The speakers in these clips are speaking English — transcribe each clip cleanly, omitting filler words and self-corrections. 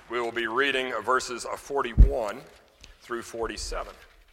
We will be reading verses 41 through 47.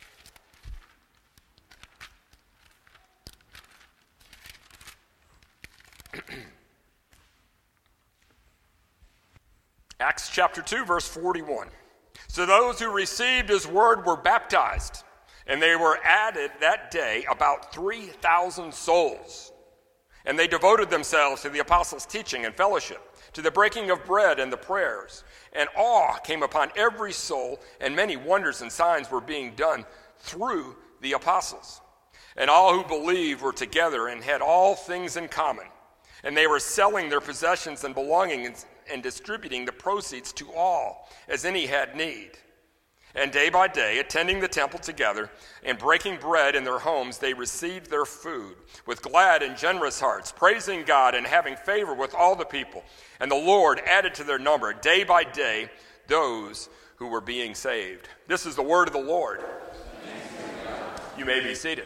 Acts chapter 2, verse 41. So those who received his word were baptized, and they were added that day about 3,000 souls. And they devoted themselves to the apostles' teaching and fellowship, to the breaking of bread and the prayers. And awe came upon every soul, and many wonders and signs were being done through the apostles. And all who believed were together and had all things in common. And they were selling their possessions and belongings and distributing the proceeds to all, as any had need. And day by day, attending the temple together and breaking bread in their homes, they received their food with glad and generous hearts, praising God and having favor with all the people. And the Lord added to their number day by day those who were being saved. This is the word of the Lord. You may be seated.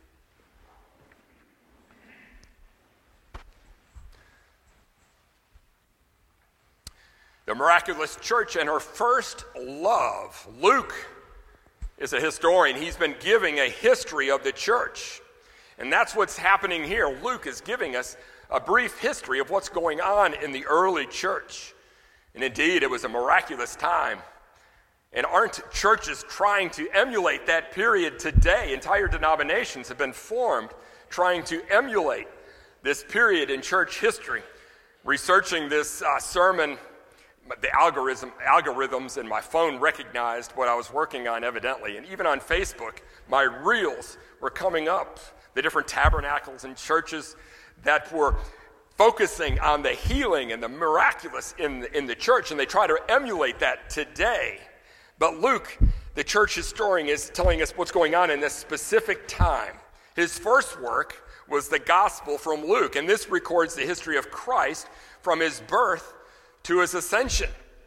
The miraculous church and her first love. Luke is a historian. He's been giving a history of the church. And that's what's happening here. Luke is giving us a brief history of what's going on in the early church. And indeed, it was a miraculous time. And aren't churches trying to emulate that period today? Entire denominations have been formed trying to emulate this period in church history. Researching this sermon, the algorithms in my phone recognized what I was working on evidently. And even on Facebook, my reels were coming up. The different tabernacles and churches that were focusing on the healing and the miraculous in the church. And they try to emulate that today. But Luke, the church historian, is telling us what's going on in this specific time. His first work was the gospel from Luke. And this records the history of Christ from his birth to his ascension.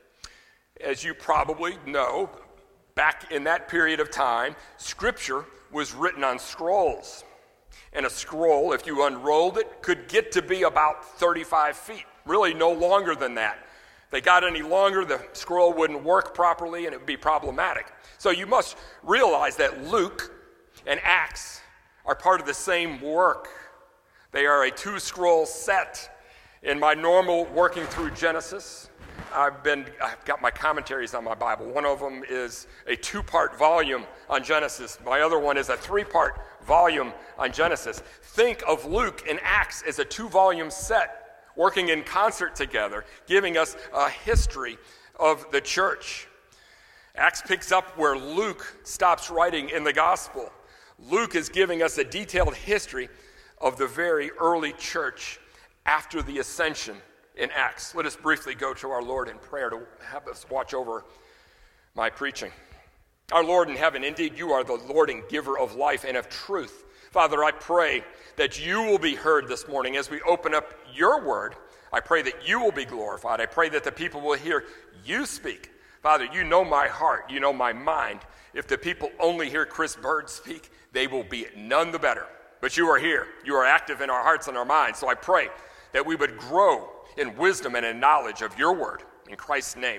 As you probably know, back in that period of time, Scripture was written on scrolls. And a scroll, if you unrolled it, could get to be about 35 feet, really no longer than that. If they got any longer, the scroll wouldn't work properly and it would be problematic. So you must realize that Luke and Acts are part of the same work. They are a two-scroll set. In my normal working through Genesis, I've got my commentaries on my Bible. One of them is a 2-part volume on Genesis. My other one is a 3-part volume on Genesis. Think of Luke and Acts as a 2-volume set, working in concert together, giving us a history of the church. Acts picks up where Luke stops writing in the gospel. Luke is giving us a detailed history of the very early church after the ascension in Acts. Let us briefly go to our Lord in prayer to have us watch over my preaching. Our Lord in heaven, indeed you are the Lord and giver of life and of truth. Father, I pray that you will be heard this morning as we open up your word. I pray that you will be glorified. I pray that the people will hear you speak. Father, you know my heart. You know my mind. If the people only hear Chris Bird speak, they will be none the better. But you are here. You are active in our hearts and our minds. So I pray that we would grow in wisdom and in knowledge of your word. In Christ's name.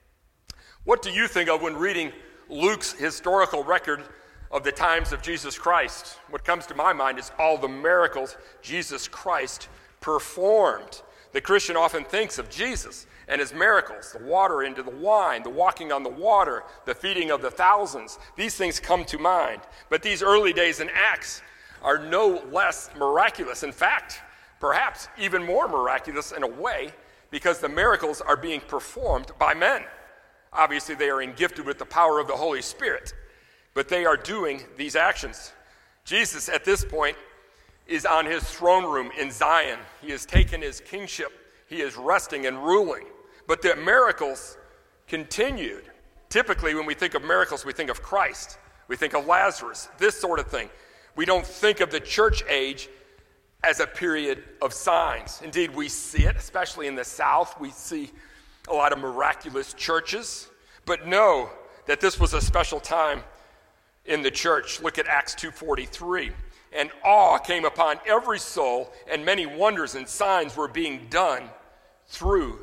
What do you think of when reading Luke's historical record of the times of Jesus Christ? What comes to my mind is all the miracles Jesus Christ performed. The Christian often thinks of Jesus and his miracles, the water into the wine, the walking on the water, the feeding of the thousands. These things come to mind. But these early days in Acts are no less miraculous. In fact, perhaps even more miraculous in a way, because the miracles are being performed by men. Obviously, they are gifted with the power of the Holy Spirit, but they are doing these actions. Jesus, at this point, is on his throne room in Zion. He has taken his kingship. He is resting and ruling. But the miracles continued. Typically, when we think of miracles, we think of Christ. We think of Lazarus, this sort of thing. We don't think of the church age as a period of signs. Indeed, we see it, especially in the South. We see a lot of miraculous churches. But know that this was a special time in the church. Look at Acts 2:43. And awe came upon every soul, and many wonders and signs were being done through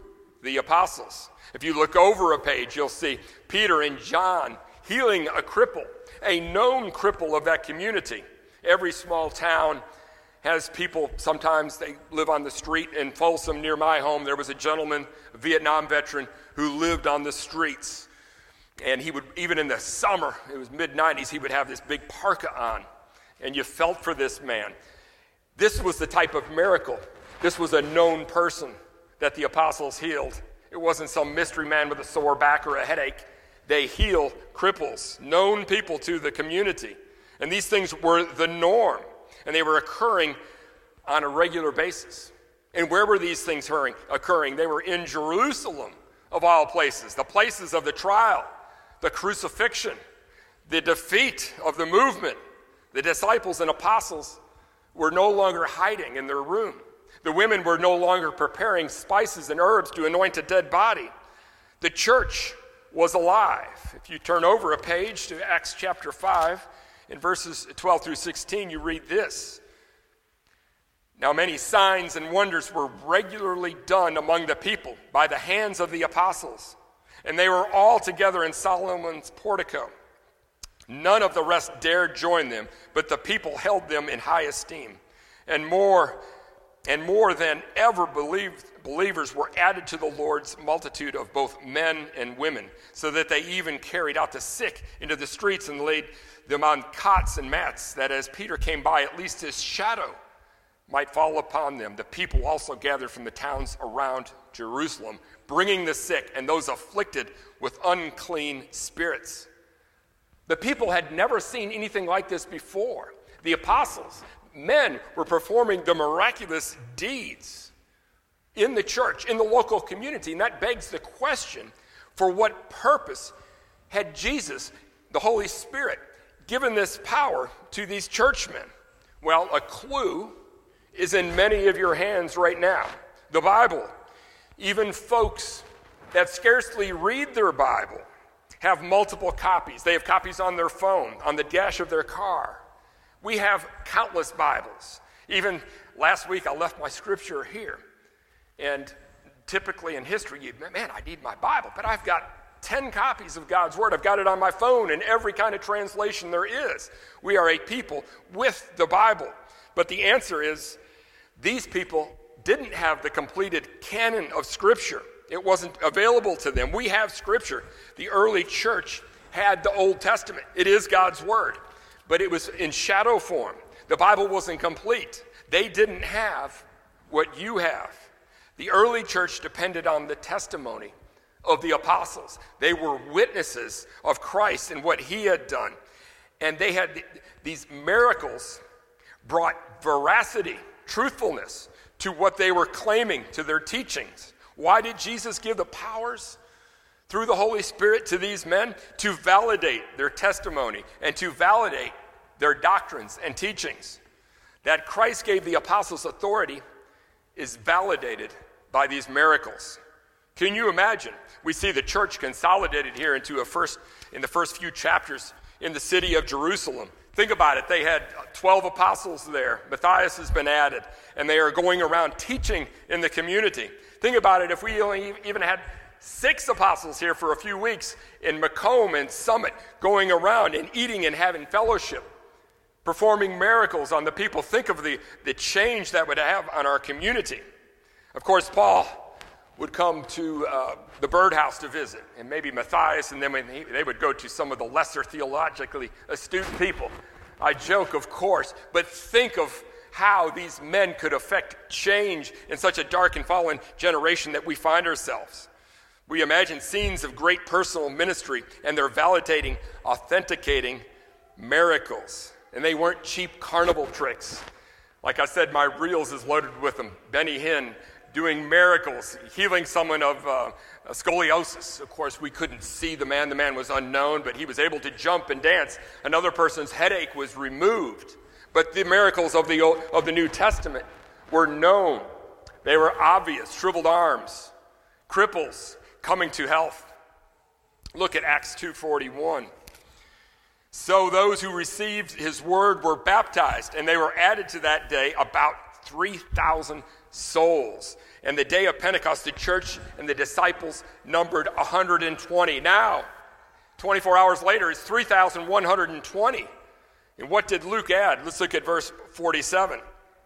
the apostles. If you look over a page, you'll see Peter and John healing a cripple, a known cripple of that community. Every small town has people, sometimes they live on the street. In Folsom, near my home, there was a gentleman, a Vietnam veteran, who lived on the streets. And he would, even in the summer, it was mid-90s, he would have this big parka on. And you felt for this man. This was the type of miracle. This was a known person that the apostles healed. It wasn't some mystery man with a sore back or a headache. They heal cripples, known people to the community. And these things were the norm. And they were occurring on a regular basis. And where were these things occurring? They were in Jerusalem, of all places, the places of the trial, the crucifixion, the defeat of the movement. The disciples and apostles were no longer hiding in their room. The women were no longer preparing spices and herbs to anoint a dead body. The church was alive. If you turn over a page to Acts chapter 5, in verses 12 through 16, you read this. Now many signs and wonders were regularly done among the people by the hands of the apostles, and they were all together in Solomon's portico. None of the rest dared join them, but the people held them in high esteem. And more than ever believers were added to the Lord's multitude of both men and women, so that they even carried out the sick into the streets and laid them on cots and mats, that as Peter came by, at least his shadow might fall upon them. The people also gathered from the towns around Jerusalem, bringing the sick and those afflicted with unclean spirits. The people had never seen anything like this before. The apostles, men, were performing the miraculous deeds in the church, in the local community. And that begs the question, for what purpose had Jesus, the Holy Spirit, given this power to these churchmen? Well, a clue is in many of your hands right now. The Bible. Even folks that scarcely read their Bible have multiple copies. They have copies on their phone, on the dash of their car. We have countless Bibles. Even last week, I left my scripture here. And typically in history, man, I need my Bible, but I've got 10 copies of God's Word. I've got it on my phone in every kind of translation there is. We are a people with the Bible. But the answer is, these people didn't have the completed canon of Scripture. It wasn't available to them. We have Scripture. The early church had the Old Testament. It is God's Word, but it was in shadow form. The Bible wasn't complete. They didn't have what you have. The early church depended on the testimony of the apostles. They were witnesses of Christ and what he had done. And they had these miracles brought veracity, truthfulness to what they were claiming, to their teachings. Why did Jesus give the powers through the Holy Spirit to these men? To validate their testimony and to validate their doctrines and teachings. That Christ gave the apostles authority is validated by these miracles. Can you imagine? We see the church consolidated here in the first few chapters in the city of Jerusalem. Think about it. They had 12 apostles there. Matthias has been added, and they are going around teaching in the community. Think about it. If we only even had 6 apostles here for a few weeks in Macomb and Summit, going around and eating and having fellowship, performing miracles on the people. Think of the change that would have on our community. Of course, Paul would come to the birdhouse to visit, and maybe Matthias, and then they would go to some of the lesser theologically astute people. I joke, of course, but think of how these men could affect change in such a dark and fallen generation that we find ourselves. We imagine scenes of great personal ministry, and they're validating, authenticating miracles. And they weren't cheap carnival tricks. Like I said, my reels is loaded with them. Benny Hinn doing miracles, healing someone of scoliosis. Of course, we couldn't see the man. The man was unknown, but he was able to jump and dance. Another person's headache was removed. But the miracles of the New Testament were known. They were obvious. Shriveled arms, cripples coming to health. Look at Acts 2:41. So those who received his word were baptized, and they were added to that day about 3,000 souls. And the day of Pentecost, the church and the disciples numbered 120. Now, 24 hours later, it's 3,120. And what did Luke add? Let's look at verse 47.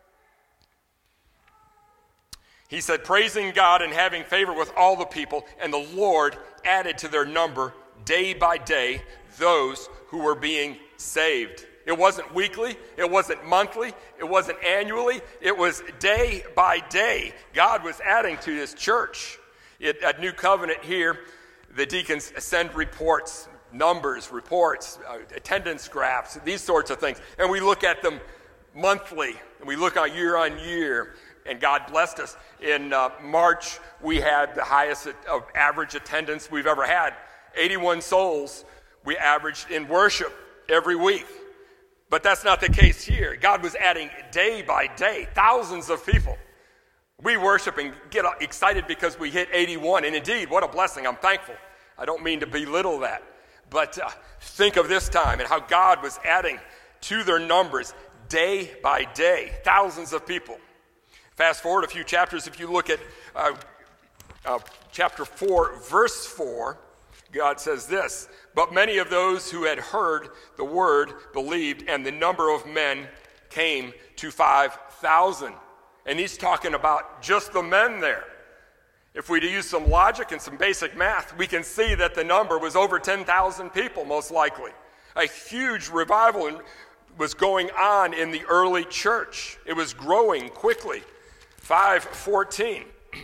He said, praising God and having favor with all the people, and the Lord added to their number day by day those who were being saved. It wasn't weekly, it wasn't monthly, it wasn't annually, it was day by day. God was adding to his church. At New Covenant here, the deacons send reports, numbers, reports, attendance graphs, these sorts of things. And we look at them monthly, and we look on year, and God blessed us. In March, we had the highest of average attendance we've ever had. 81 souls we averaged in worship every week. But that's not the case here. God was adding day by day, thousands of people. We worship and get excited because we hit 81. And indeed, what a blessing. I'm thankful. I don't mean to belittle that. But think of this time and how God was adding to their numbers day by day, thousands of people. Fast forward a few chapters, if you look at chapter 4, verse 4, God says this, but many of those who had heard the word believed, and the number of men came to 5,000. And he's talking about just the men there. If we use some logic and some basic math, we can see that the number was over 10,000 people, most likely. A huge revival was going on in the early church. It was growing quickly. 5:14.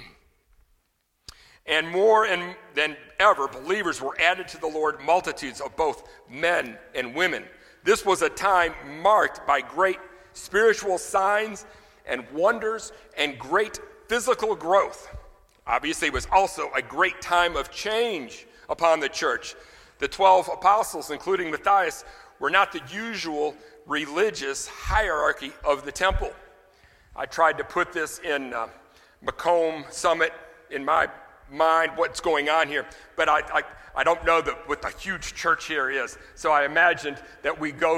And more than ever, believers were added to the Lord, multitudes of both men and women. This was a time marked by great spiritual signs and wonders and great physical growth. Obviously, it was also a great time of change upon the church. The 12 apostles, including Matthias, were not the usual religious hierarchy of the temple. I tried to put this in Macomb Summit in my mind, what's going on here, but I don't know what the huge church here is. So I imagined that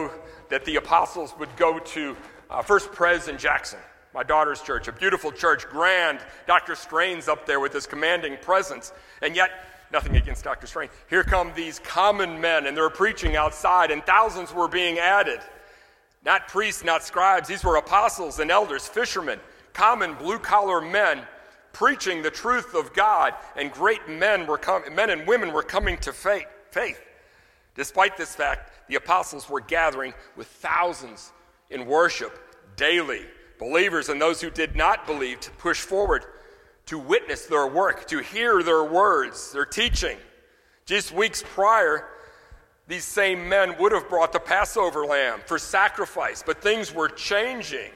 the apostles would go to First Pres in Jackson, my daughter's church, a beautiful church, grand. Dr. Strain's up there with his commanding presence, and yet, nothing against Dr. Strain, here come these common men, and they're preaching outside, and thousands were being added. Not priests, not scribes. These were apostles and elders, fishermen, common blue-collar men preaching the truth of God, and great men and women were coming to faith. Despite this fact, the apostles were gathering with thousands in worship daily. Believers and those who did not believe to push forward to witness their work, to hear their words, their teaching. Just weeks prior, these same men would have brought the Passover lamb for sacrifice, but things were changing.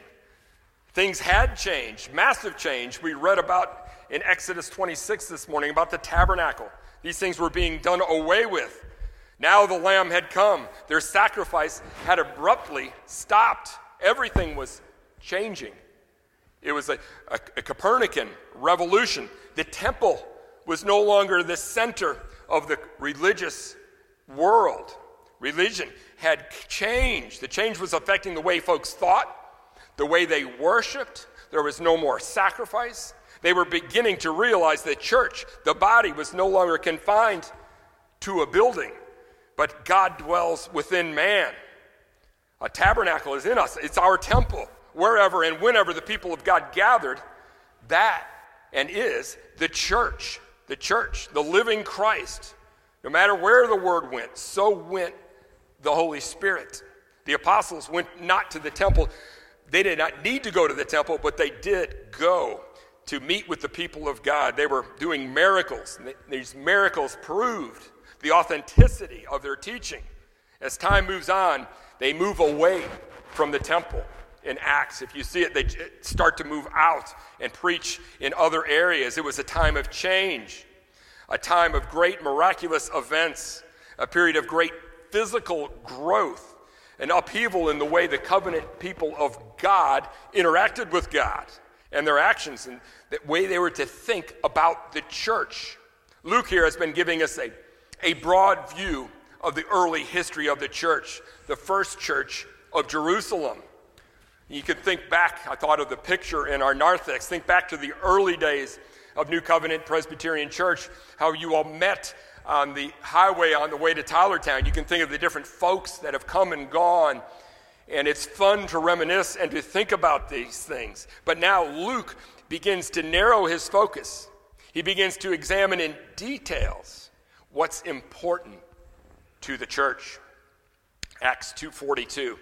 Things had changed, massive change. We read about in Exodus 26 this morning about the tabernacle. These things were being done away with. Now the lamb had come. Their sacrifice had abruptly stopped. Everything was changing. It was a Copernican revolution. The temple was no longer the center of the religious world. Religion had changed. The change was affecting the way folks thought, the way they worshiped. There was no more sacrifice. They were beginning to realize that church, the body, was no longer confined to a building, but God dwells within man. A tabernacle is in us. It's our temple. Wherever and whenever the people of God gathered, that and is the church, the living Christ. No matter where the word went, so went the Holy Spirit. The apostles went not to the temple. They did not need to go to the temple, but they did go to meet with the people of God. They were doing miracles. These miracles proved the authenticity of their teaching. As time moves on, they move away from the temple. In Acts, if you see it, they start to move out and preach in other areas. It was a time of change, a time of great miraculous events, a period of great physical growth, an upheaval in the way the covenant people of God interacted with God and their actions and the way they were to think about the church. Luke here has been giving us a broad view of the early history of the church, the first church of Jerusalem. You could think back, I thought of the picture in our narthex, think back to the early days of New Covenant Presbyterian Church, how you all met on the highway on the way to Tylertown. You can think of the different folks that have come and gone, and it's fun to reminisce and to think about these things. But now Luke begins to narrow his focus. He begins to examine in details what's important to the church. Acts 2:42.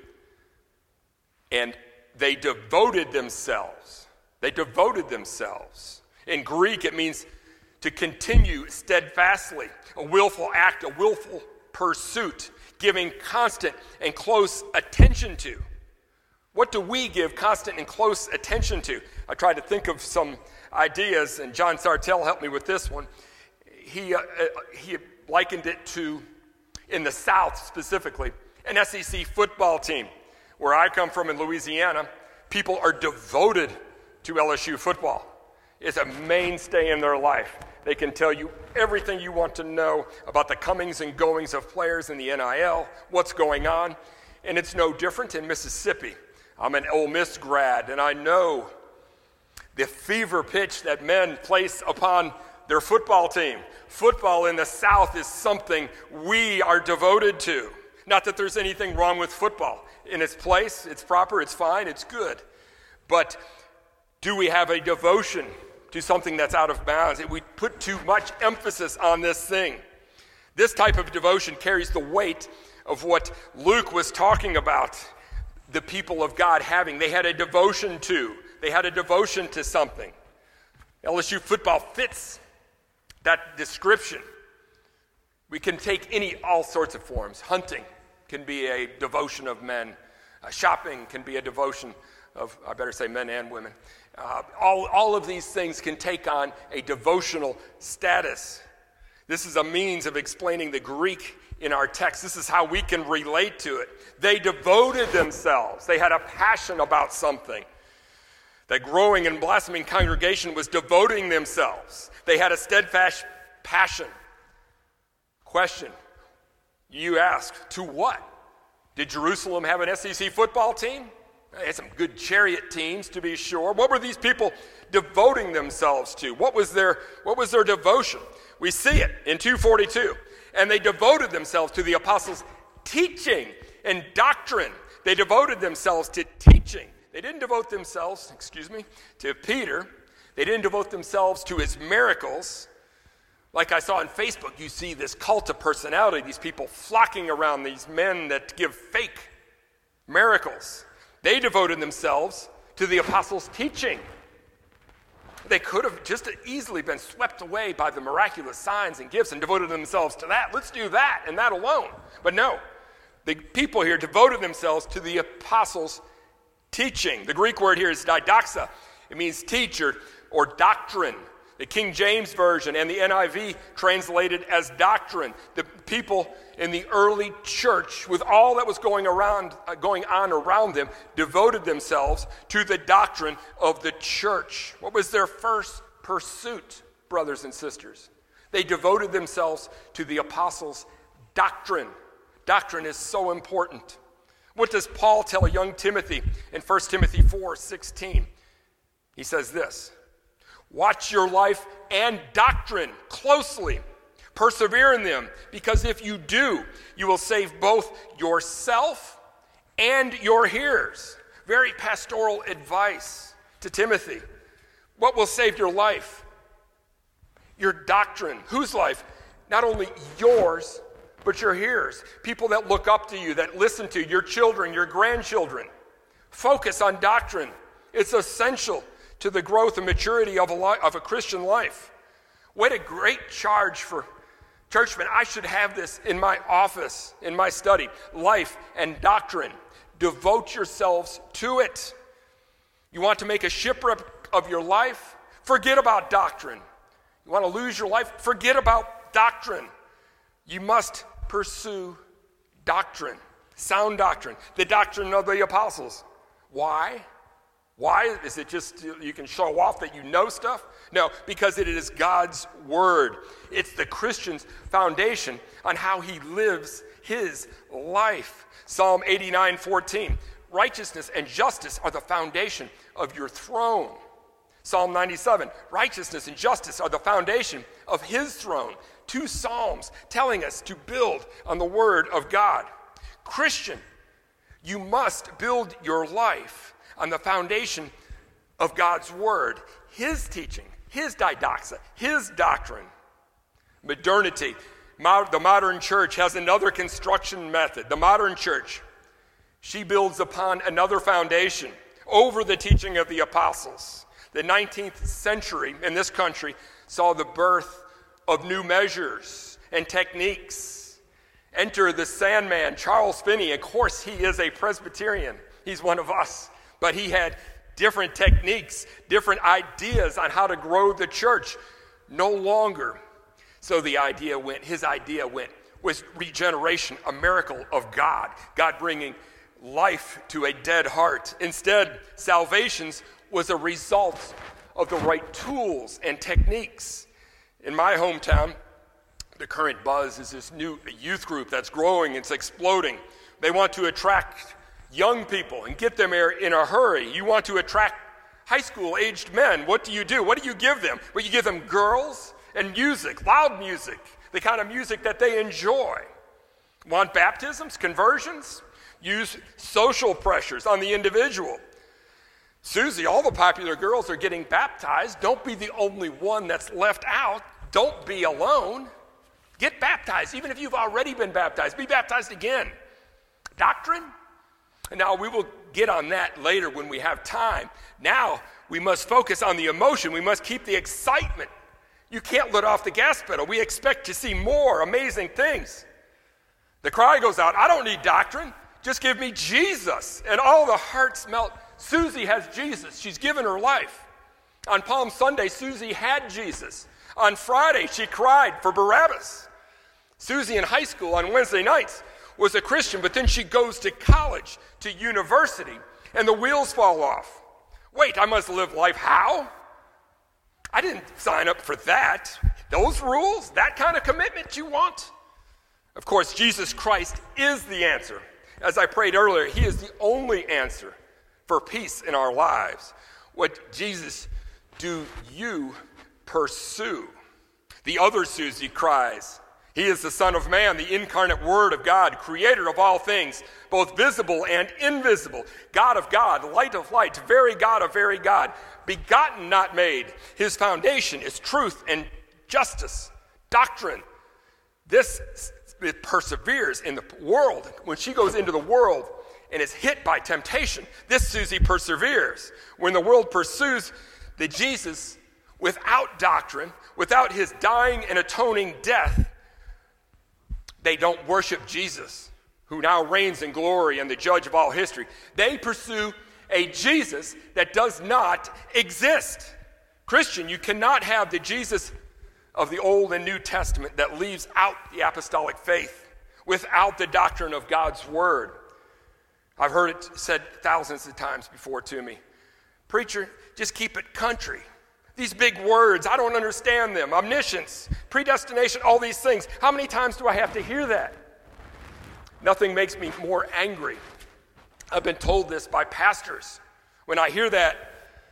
And they devoted themselves. They devoted themselves. In Greek, it means to continue steadfastly, a willful act, a willful pursuit, giving constant and close attention to. What do we give constant and close attention to? I tried to think of some ideas, and John Sartell helped me with this one. He likened it to, in the South specifically, an SEC football team. Where I come from in Louisiana, people are devoted to LSU football. It's a mainstay in their life. They can tell you everything you want to know about the comings and goings of players in the NIL, what's going on, and it's no different in Mississippi. I'm an Ole Miss grad, and I know the fever pitch that men place upon their football team. Football in the South is something we are devoted to. Not that there's anything wrong with football. In its place, it's proper, it's fine, it's good. But do we have a devotion to something that's out of bounds? We put too much emphasis on this thing. This type of devotion carries the weight of what Luke was talking about the people of God having. They had a devotion to. They had a devotion to something. LSU football fits that description. We can take all sorts of forms. Hunting can be a devotion of men. Shopping can be a devotion of, I better say, men and women. All of these things can take on a devotional status. This is a means of explaining the Greek in our text. This is how we can relate to it. They devoted themselves. They had a passion about something. That growing and blossoming congregation was devoting themselves. They had a steadfast passion. Question, you ask, to what? Did Jerusalem have an SEC football team? They had some good chariot teams, to be sure. What were these people devoting themselves to? What was their devotion? We see it in 2:42. And they devoted themselves to the apostles' teaching and doctrine. They devoted themselves to teaching. They didn't devote themselves, to Peter. They didn't devote themselves to his miracles. Like I saw on Facebook, you see this cult of personality, these people flocking around these men that give fake miracles. They devoted themselves to the apostles' teaching. They could have just easily been swept away by the miraculous signs and gifts and devoted themselves to that. Let's do that and that alone. But no, the people here devoted themselves to the apostles' teaching. The Greek word here is didaxa. It means teacher or doctrine. The King James Version and the NIV translated as doctrine. The people in the early church, with all that was going on around them, devoted themselves to the doctrine of the church. What was their first pursuit, brothers and sisters? They devoted themselves to the apostles' doctrine. Doctrine is so important. What does Paul tell young Timothy in 1 Timothy 4:16? He says this, watch your life and doctrine closely. Persevere in them, because if you do, you will save both yourself and your hearers. Very pastoral advice to Timothy. What will save your life? Your doctrine. Whose life? Not only yours, but your hearers. People that look up to you, that listen to you, your children, your grandchildren. Focus on doctrine. It's essential to the growth and maturity of a Christian life. What a great charge for churchmen. I should have this in my office, in my study. Life and doctrine. Devote yourselves to it. You want to make a shipwreck of your life? Forget about doctrine. You want to lose your life? Forget about doctrine. You must pursue doctrine, sound doctrine, the doctrine of the apostles. Why? Why? Is it just you can show off that you know stuff? No, because it is God's word. It's the Christian's foundation on how he lives his life. Psalm 89:14. righteousness and justice are the foundation of your throne. Psalm 97, righteousness and justice are the foundation of his throne. 2 Psalms telling us to build on the word of God. Christian, you must build your life on the foundation of God's word, his teaching, his didoxa, his doctrine. Modernity, the modern church has another construction method. The modern church, she builds upon another foundation over the teaching of the apostles. The 19th century in this country saw the birth of new measures and techniques. Enter the Sandman, Charles Finney. Of course, he is a Presbyterian. He's one of us. But he had different techniques, different ideas on how to grow the church. No longer. So his idea went, was regeneration, a miracle of God. God bringing life to a dead heart. Instead, salvations was a result of the right tools and techniques. In my hometown, the current buzz is this new youth group that's growing, it's exploding. They want to attract young people and get them there in a hurry. You want to attract high school aged men. What do you do? What do you give them? Well, you give them girls and music, loud music, the kind of music that they enjoy. Want baptisms, conversions? Use social pressures on the individual. Susie, all the popular girls are getting baptized. Don't be the only one that's left out. Don't be alone. Get baptized, even if you've already been baptized. Be baptized again. Doctrine? And now we will get on that later when we have time. Now we must focus on the emotion. We must keep the excitement. You can't let off the gas pedal. We expect to see more amazing things. The cry goes out, I don't need doctrine. Just give me Jesus. And all the hearts melt. Susie has Jesus. She's given her life. On Palm Sunday, Susie had Jesus. On Friday, she cried for Barabbas. Susie in high school on Wednesday nights was a Christian, but then she goes to college, to university, and the wheels fall off. Wait, I must live life how? I didn't sign up for that. Those rules? That kind of commitment you want? Of course, Jesus Christ is the answer. As I prayed earlier, he is the only answer for peace in our lives. What Jesus do you pursue? The other Susie cries, he is the Son of Man, the incarnate Word of God, creator of all things, both visible and invisible, God of God, light of light, very God of very God, begotten, not made. His foundation is truth and justice, doctrine. This it perseveres in the world. When she goes into the world and is hit by temptation, this Susie perseveres. When the world pursues the Jesus without doctrine, without his dying and atoning death, they don't worship Jesus, who now reigns in glory and the judge of all history. They pursue a Jesus that does not exist. Christian, you cannot have the Jesus of the Old and New Testament that leaves out the apostolic faith, without the doctrine of God's word. I've heard it said thousands of times before to me. Preacher, just keep it country. These big words, I don't understand them. Omniscience, predestination, all these things. How many times do I have to hear that? Nothing makes me more angry. I've been told this by pastors. When I hear that,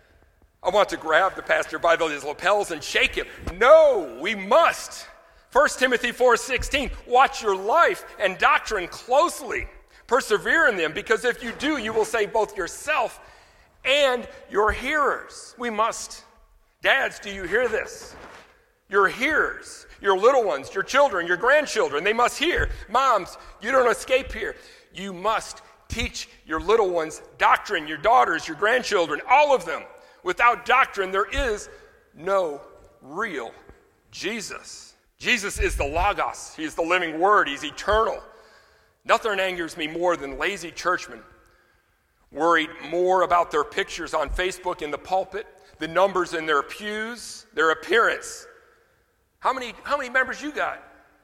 I want to grab the pastor by his lapels and shake him. No, we must. 1 Timothy 4:16, watch your life and doctrine closely. Persevere in them, because if you do, you will save both yourself and your hearers. We must. Dads, do you hear this? Your hearers, your little ones, your children, your grandchildren, they must hear. Moms, you don't escape here. You must teach your little ones doctrine, your daughters, your grandchildren, all of them. Without doctrine, there is no real Jesus. Jesus is the Logos. He is the living word. He's eternal. Nothing angers me more than lazy churchmen worried more about their pictures on Facebook in the pulpit, the numbers in their pews, their appearance. How many members you got?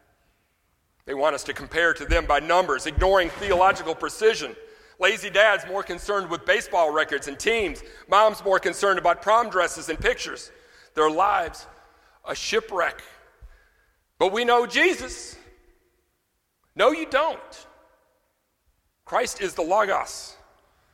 They want us to compare to them by numbers, ignoring theological precision. Lazy dads more concerned with baseball records and teams. Moms more concerned about prom dresses and pictures. Their lives a shipwreck. But we know Jesus. No, you don't. Christ is the Logos.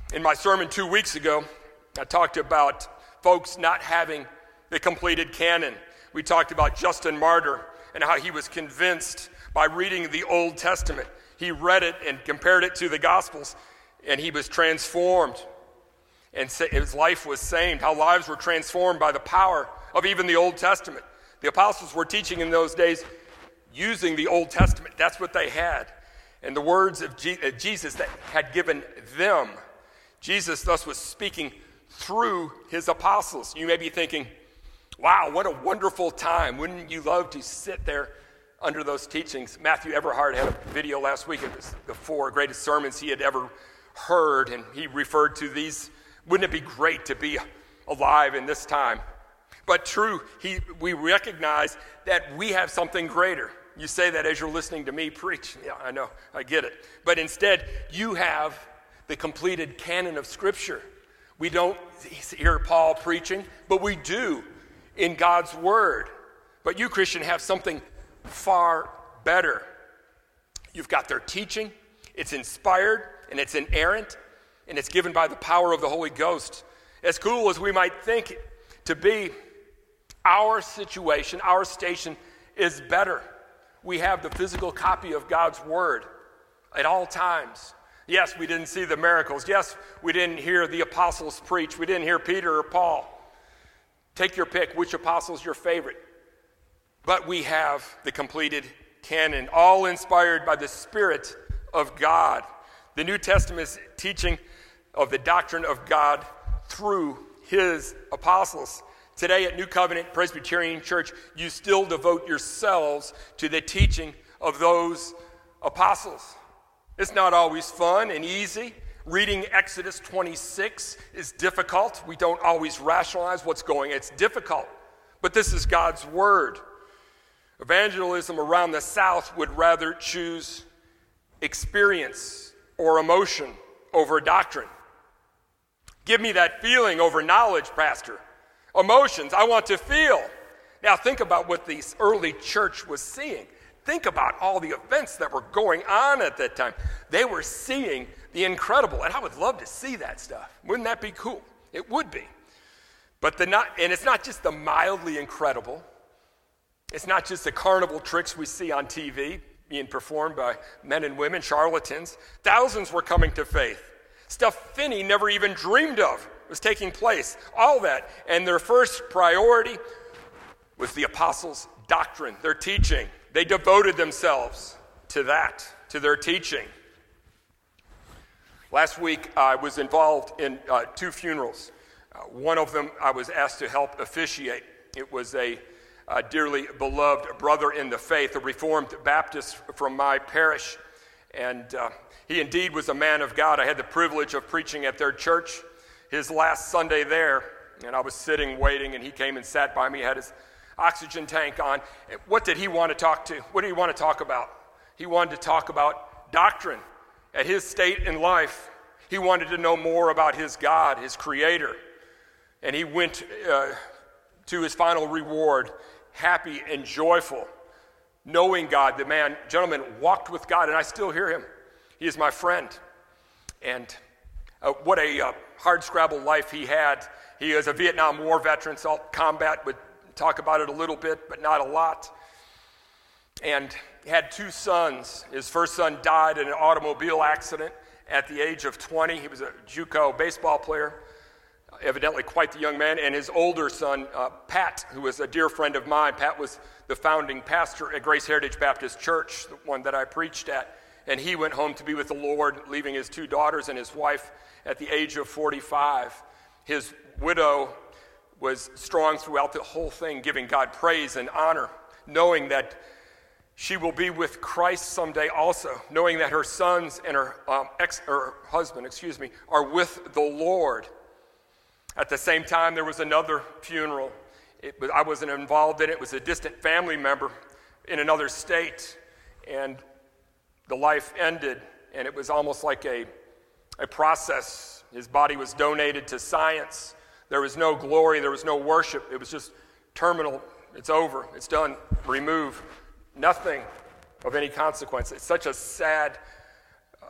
In my sermon 2 weeks ago, I talked about folks not having the completed canon. We talked about Justin Martyr and how he was convinced by reading the Old Testament. He read it and compared it to the Gospels, and he was transformed. And his life was saved, how lives were transformed by the power of even the Old Testament. The apostles were teaching in those days using the Old Testament. That's what they had. And the words of Jesus that had given them. Jesus thus was speaking through his apostles. You may be thinking, wow, what a wonderful time. Wouldn't you love to sit there under those teachings? Matthew Everhart had a video last week. It was the 4 greatest sermons he had ever heard, and he referred to these. Wouldn't it be great to be alive in this time? But true, we recognize that we have something greater. You say that as you're listening to me preach. Yeah, I know, I get it. But instead, you have the completed canon of Scripture. We don't hear Paul preaching, but we do in God's Word. But you, Christian, have something far better. You've got their teaching. It's inspired, and it's inerrant, and it's given by the power of the Holy Ghost. As cool as we might think it to be, our situation, our station is better. We have the physical copy of God's Word at all times. Yes, we didn't see the miracles. Yes, we didn't hear the apostles preach. We didn't hear Peter or Paul. Take your pick, which apostle's your favorite. But we have the completed canon, all inspired by the Spirit of God. The New Testament is teaching of the doctrine of God through his apostles. Today at New Covenant Presbyterian Church, you still devote yourselves to the teaching of those apostles. It's not always fun and easy. Reading Exodus 26 is difficult. We don't always rationalize what's going on. It's difficult. But this is God's Word. Evangelism around the South would rather choose experience or emotion over doctrine. Give me that feeling over knowledge, Pastor. Emotions, I want to feel. Now think about what the early church was seeing. Think about all the events that were going on at that time. They were seeing the incredible, and I would love to see that stuff. Wouldn't that be cool? It would be. And it's not just the mildly incredible. It's not just the carnival tricks we see on TV being performed by men and women, charlatans. Thousands were coming to faith. Stuff Finney never even dreamed of was taking place. All that. And their first priority was the apostles' doctrine, their teaching. They devoted themselves to that, to their teaching. Last week, I was involved in 2 funerals. One of them I was asked to help officiate. It was a dearly beloved brother in the faith, a Reformed Baptist from my parish. And he indeed was a man of God. I had the privilege of preaching at their church his last Sunday there. And I was sitting waiting, and he came and sat by me, had his oxygen tank on. What did he want to talk to? What did he want to talk about? He wanted to talk about doctrine. At his state in life, he wanted to know more about his God, his Creator. And he went to his final reward, happy and joyful, knowing God. The gentleman walked with God, and I still hear him. He is my friend. And what a hard-scrabble life he had. He is a Vietnam War veteran, so combat would talk about it a little bit, but not a lot. And he had 2 sons. His first son died in an automobile accident at the age of 20. He was a JUCO baseball player, evidently quite the young man. And his older son, Pat, who was a dear friend of mine. Pat was the founding pastor at Grace Heritage Baptist Church, the one that I preached at. And he went home to be with the Lord, leaving his 2 daughters and his wife at the age of 45. His widow was strong throughout the whole thing, giving God praise and honor, knowing that she will be with Christ someday also, knowing that her sons and her husband, are with the Lord. At the same time, there was another funeral. I wasn't involved in it. It was a distant family member in another state, and the life ended, and it was almost like a process. His body was donated to science. There was no glory. There was no worship. It was just terminal. It's over. It's done. Remove. Nothing of any consequence. It's such a sad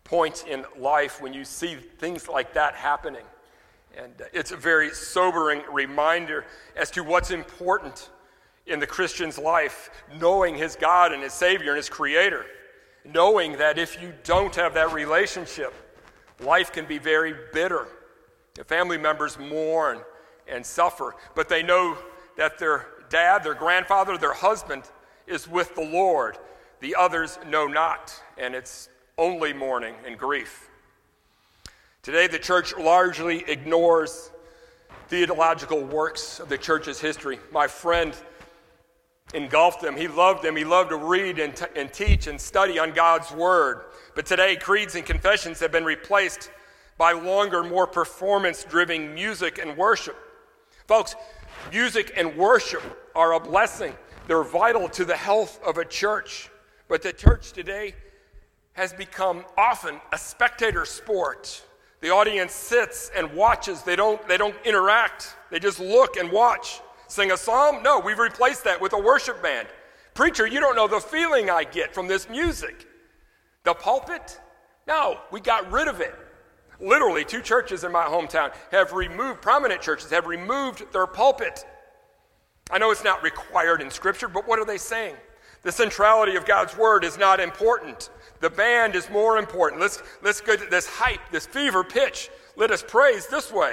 point in life when you see things like that happening. And it's a very sobering reminder as to what's important in the Christian's life, knowing his God and his Savior and his Creator, knowing that if you don't have that relationship, life can be very bitter. The family members mourn and suffer, but they know that their dad, their grandfather, their husband is with the Lord. The others know not, and it's only mourning and grief. Today, the church largely ignores theological works of the church's history. My friend engulfed them. He loved them. He loved to read and teach and study on God's Word. But today, creeds and confessions have been replaced by longer, more performance-driven music and worship. Folks, music and worship are a blessing. They're vital to the health of a church. But the church today has become often a spectator sport. The audience sits and watches. They don't interact. They just look and watch. Sing a psalm? No, we've replaced that with a worship band. Preacher, you don't know the feeling I get from this music. The pulpit? No, we got rid of it. Literally, 2 churches in my hometown prominent churches have removed their pulpit. I know it's not required in Scripture, but what are they saying? The centrality of God's Word is not important. The band is more important. Let's go to this hype, this fever pitch. Let us praise this way.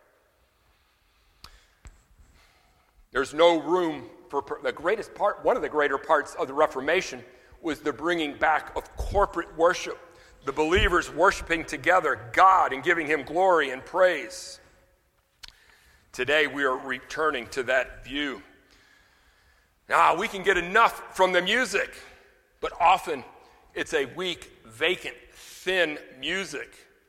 There's no room for the greatest part. One of the greater parts of the Reformation was the bringing back of corporate worship. The believers worshiping together God and giving Him glory and praise. Today we are returning to that view. Now, we can get enough from the music, but often it's a weak, vacant, thin music.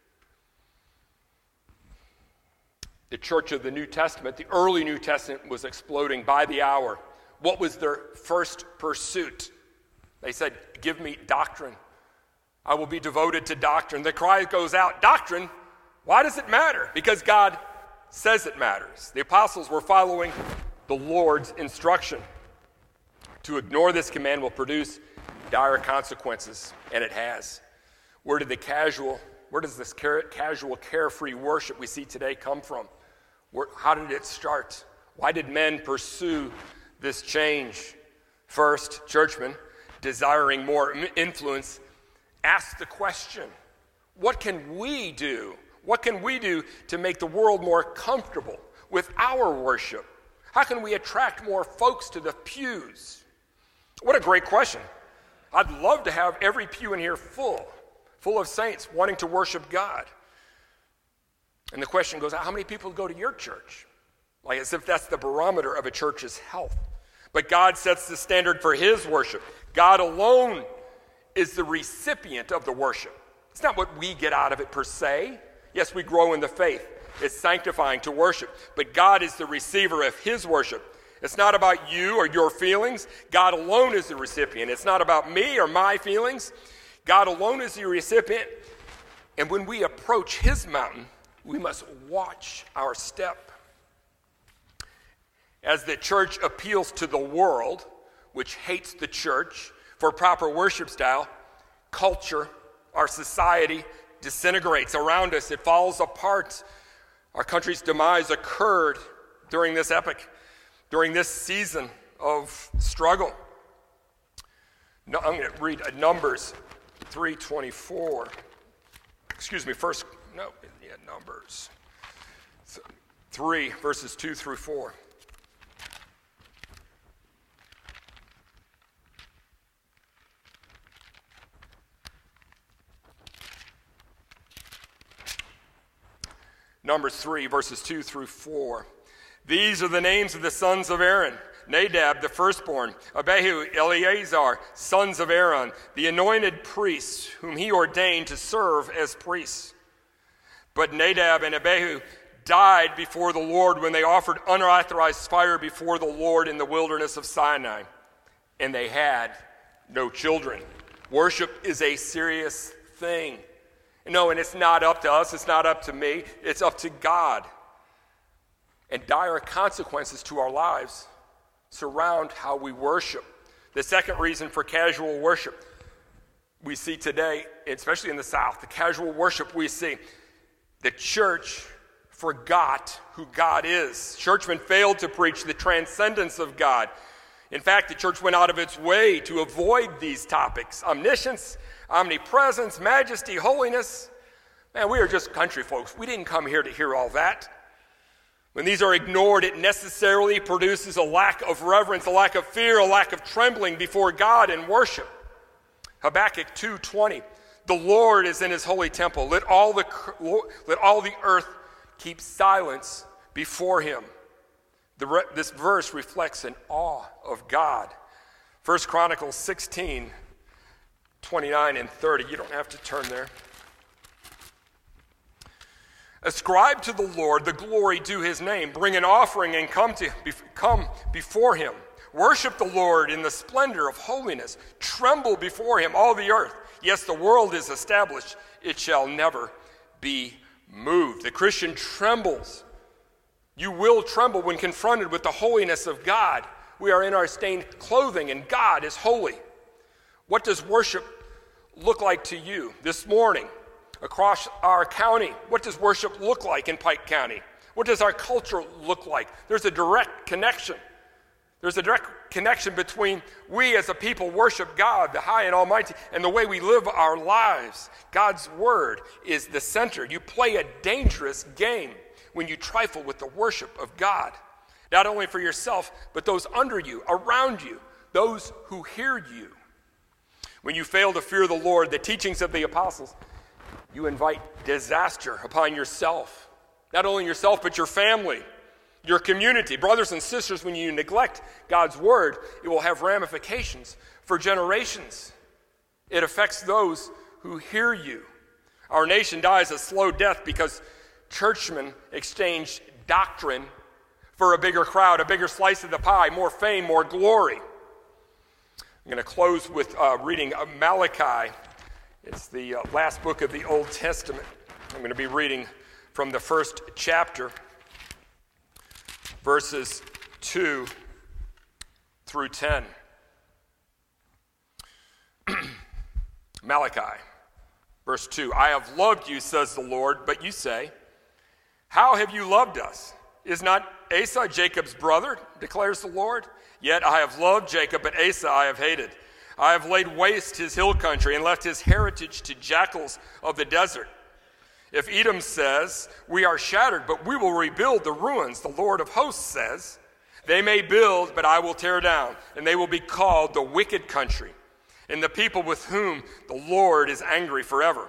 The church of the New Testament, the early New Testament, was exploding by the hour. What was their first pursuit? They said, give me doctrine. I will be devoted to doctrine. The cry goes out, doctrine? Why does it matter? Because God says it matters. The apostles were following the Lord's instruction. To ignore this command will produce dire consequences, and it has. Where does this casual, carefree worship we see today come from? How did it start? Why did men pursue this change? First, churchmen, desiring more influence, asked the question, what can we do? What can we do to make the world more comfortable with our worship? How can we attract more folks to the pews? What a great question. I'd love to have every pew in here full of saints wanting to worship God. And the question goes out, how many people go to your church? Like as if that's the barometer of a church's health. But God sets the standard for His worship. God alone is the recipient of the worship. It's not what we get out of it per se. Yes, we grow in the faith. It's sanctifying to worship. But God is the receiver of His worship. It's not about you or your feelings. God alone is the recipient. It's not about me or my feelings. God alone is the recipient. And when we approach His mountain, we must watch our step. As the church appeals to the world, which hates the church, for proper worship style, culture, our society disintegrates around us. It falls apart. Our country's demise occurred during this epoch. During this season of struggle. No, I'm going to read Numbers 3:24. Numbers 3, verses 2 through 4. Numbers 3, verses 2 through 4. These are the names of the sons of Aaron: Nadab, the firstborn, Abihu, Eleazar, sons of Aaron, the anointed priests whom he ordained to serve as priests. But Nadab and Abihu died before the Lord when they offered unauthorized fire before the Lord in the wilderness of Sinai, and they had no children. Worship is a serious thing. No, and it's not up to us, it's not up to me, it's up to God. And dire consequences to our lives surround how we worship. The second reason for casual worship, we see today, especially in the South, the casual worship we see, the church forgot who God is. Churchmen failed to preach the transcendence of God. In fact, the church went out of its way to avoid these topics: omniscience, omnipresence, majesty, holiness. Man, we are just country folks. We didn't come here to hear all that. When these are ignored, it necessarily produces a lack of reverence, a lack of fear, a lack of trembling before God in worship. Habakkuk 2:20, the Lord is in his holy temple. Let all the earth keep silence before him. This verse reflects an awe of God. 1 Chronicles 16:29 and 30. You don't have to turn there. Ascribe to the Lord the glory due his name. Bring an offering and come before him. Worship the Lord in the splendor of holiness. Tremble before him, all the earth. Yes, the world is established. It shall never be moved. The Christian trembles. You will tremble when confronted with the holiness of God. We are in our stained clothing, and God is holy. What does worship look like to you this morning? Across our county, what does worship look like in Pike County? What does our culture look like? There's a direct connection. There's a direct connection between we as a people worship God, the high and almighty, and the way we live our lives. God's word is the center. You play a dangerous game when you trifle with the worship of God, not only for yourself, but those under you, around you, those who hear you. When you fail to fear the Lord, the teachings of the apostles, you invite disaster upon yourself. Not only yourself, but your family, your community. Brothers and sisters, when you neglect God's word, it will have ramifications for generations. It affects those who hear you. Our nation dies a slow death because churchmen exchange doctrine for a bigger crowd, a bigger slice of the pie, more fame, more glory. I'm going to close with reading Malachi. It's the last book of the Old Testament. I'm going to be reading from the first chapter, verses 2 through 10. Malachi, verse 2. I have loved you, says the Lord, but you say, how have you loved us? Is not Esau Jacob's brother, declares the Lord? Yet I have loved Jacob, but Esau I have hated. I have laid waste his hill country and left his heritage to jackals of the desert. If Edom says, we are shattered, but we will rebuild the ruins, the Lord of hosts says, they may build, but I will tear down, and they will be called the wicked country, and the people with whom the Lord is angry forever.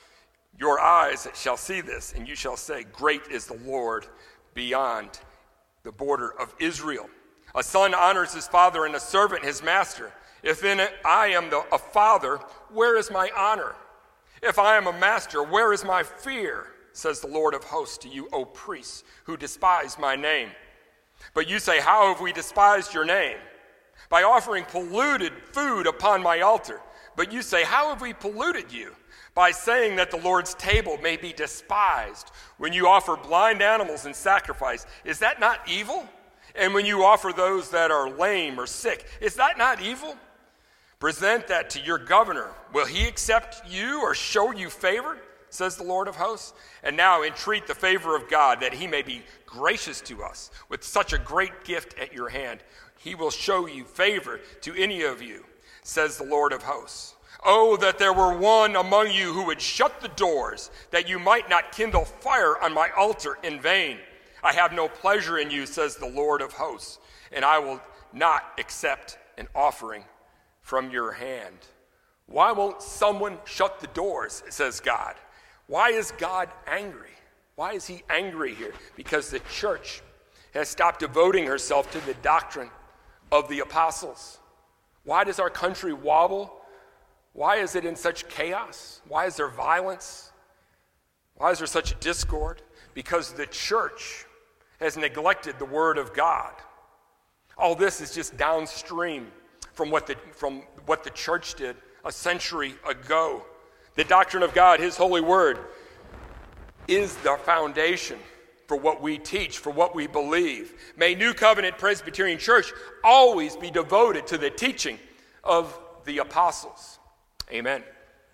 Your eyes shall see this, and you shall say, great is the Lord beyond the border of Israel. A son honors his father, and a servant his master. If then I am a father, where is my honor? If I am a master, where is my fear? Says the Lord of hosts to you, O priests, who despise my name. But you say, how have we despised your name? By offering polluted food upon my altar. But you say, how have we polluted you? By saying that the Lord's table may be despised. When you offer blind animals in sacrifice, is that not evil? And when you offer those that are lame or sick, is that not evil? Present that to your governor. Will he accept you or show you favor? Says the Lord of hosts. And now entreat the favor of God, that he may be gracious to us with such a great gift at your hand. He will show you favor to any of you, says the Lord of hosts. Oh, that there were one among you who would shut the doors, that you might not kindle fire on my altar in vain. I have no pleasure in you, says the Lord of hosts, and I will not accept an offering from your hand. Why won't someone shut the doors, says God? Why is God angry? Why is he angry here? Because the church has stopped devoting herself to the doctrine of the apostles. Why does our country wobble? Why is it in such chaos? Why is there violence? Why is there such discord? Because the church has neglected the word of God. All this is just downstream from what the church did a century ago. The doctrine of God, his holy word, is the foundation for what we teach, for what we believe. May New Covenant Presbyterian Church always be devoted to the teaching of the apostles. Amen.